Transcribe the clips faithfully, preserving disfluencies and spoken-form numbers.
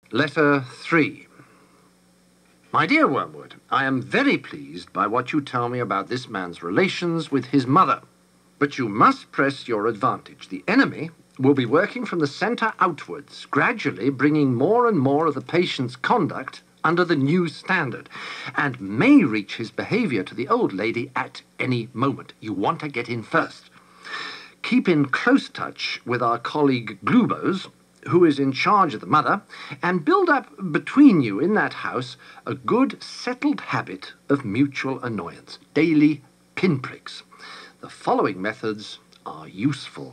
Letter three. My dear Wormwood, I am very pleased by what you tell me about this man's relations with his mother. But you must press your advantage. The enemy will be working from the centre outwards, gradually bringing more and more of the patient's conduct under the new standard, and may reach his behaviour to the old lady at any moment. You want to get in first. Keep in close touch with our colleague Glubose, who is in charge of the mother, and build up between you in that house a good settled habit of mutual annoyance, daily pinpricks. The following methods are useful.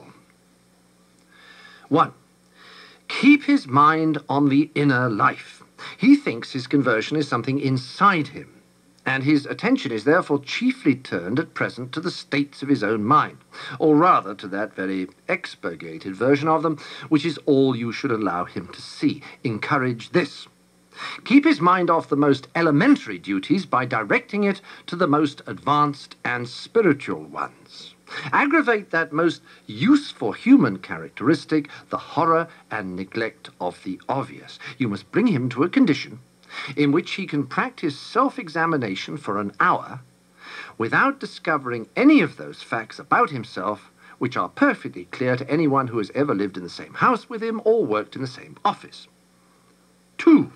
One. Keep his mind on the inner life. He thinks his conversion is something inside him, and his attention is therefore chiefly turned at present to the states of his own mind, or rather to that very expurgated version of them, which is all you should allow him to see. Encourage this. Keep his mind off the most elementary duties by directing it to the most advanced and spiritual ones. Aggravate that most useful human characteristic, the horror and neglect of the obvious. You must bring him to a condition in which he can practice self-examination for an hour without discovering any of those facts about himself which are perfectly clear to anyone who has ever lived in the same house with him or worked in the same office. Two.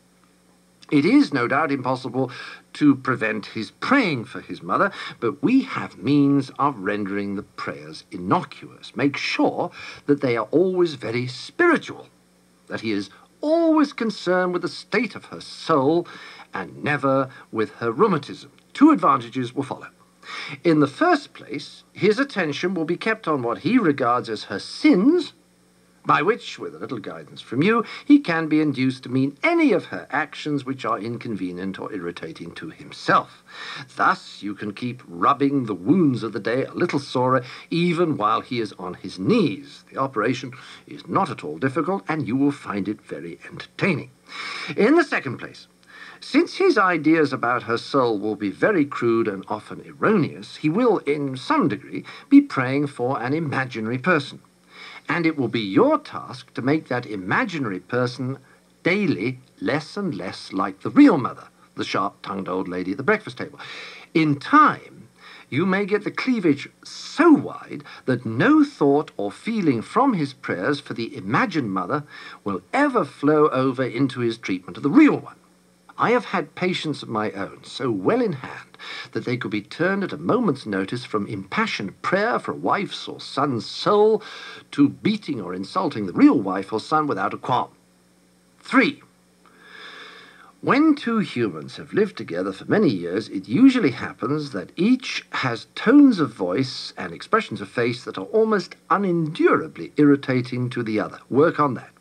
It is no doubt impossible to prevent his praying for his mother, but we have means of rendering the prayers innocuous. Make sure that they are always very spiritual, that he is always concerned with the state of her soul and never with her rheumatism. Two advantages will follow. In the first place, his attention will be kept on what he regards as her sins, by which, with a little guidance from you, he can be induced to mean any of her actions which are inconvenient or irritating to himself. Thus you can keep rubbing the wounds of the day a little sorer, even while he is on his knees. The operation is not at all difficult, and you will find it very entertaining. In the second place, since his ideas about her soul will be very crude and often erroneous, he will, in some degree, be praying for an imaginary person. And it will be your task to make that imaginary person daily less and less like the real mother, the sharp-tongued old lady at the breakfast table. In time, you may get the cleavage so wide that no thought or feeling from his prayers for the imagined mother will ever flow over into his treatment of the real one. I have had patients of my own so well in hand that they could be turned at a moment's notice from impassioned prayer for a wife's or son's soul to beating or insulting the real wife or son without a qualm. Three. When two humans have lived together for many years, it usually happens that each has tones of voice and expressions of face that are almost unendurably irritating to the other. Work on that.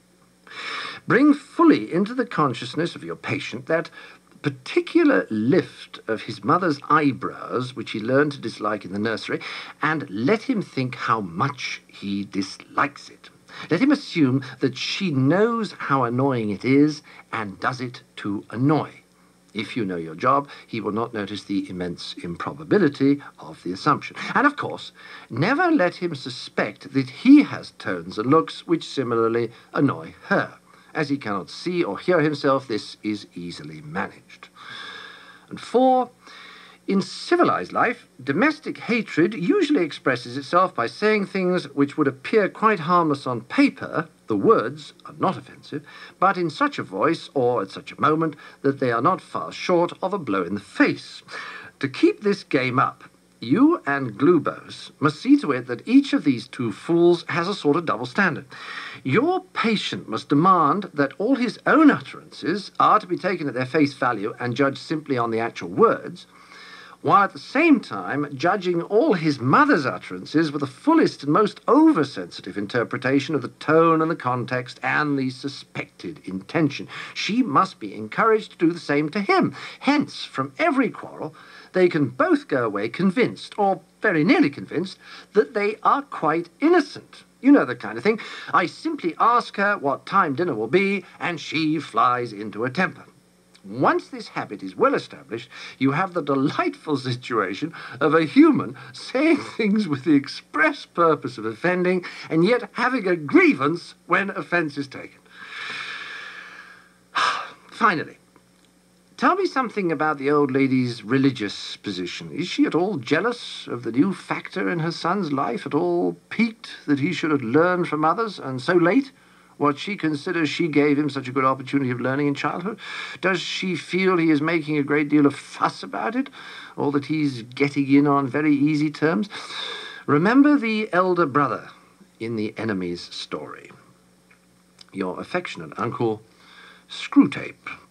Bring fully into the consciousness of your patient that particular lift of his mother's eyebrows, which he learned to dislike in the nursery, and let him think how much he dislikes it. Let him assume that she knows how annoying it is and does it to annoy. If you know your job, he will not notice the immense improbability of the assumption. And, of course, never let him suspect that he has tones and looks which similarly annoy her. As he cannot see or hear himself, this is easily managed. And four, in civilized life, domestic hatred usually expresses itself by saying things which would appear quite harmless on paper. The words are not offensive, but in such a voice or at such a moment that they are not far short of a blow in the face. To keep this game up, you and Glubose must see to it that each of these two fools has a sort of double standard. Your patient must demand that all his own utterances are to be taken at their face value and judged simply on the actual words, while at the same time judging all his mother's utterances with the fullest and most oversensitive interpretation of the tone and the context and the suspected intention. She must be encouraged to do the same to him. Hence, from every quarrel, they can both go away convinced, or very nearly convinced, that they are quite innocent. You know the kind of thing. I simply ask her what time dinner will be, and she flies into a temper. Once this habit is well established, you have the delightful situation of a human saying things with the express purpose of offending, and yet having a grievance when offence is taken. Finally, tell me something about the old lady's religious position. Is she at all jealous of the new factor in her son's life, at all piqued that he should have learned from others, and so late, what she considers she gave him such a good opportunity of learning in childhood? Does she feel he is making a great deal of fuss about it, or that he's getting in on very easy terms? Remember the elder brother in the enemy's story. Your affectionate uncle, Screwtape.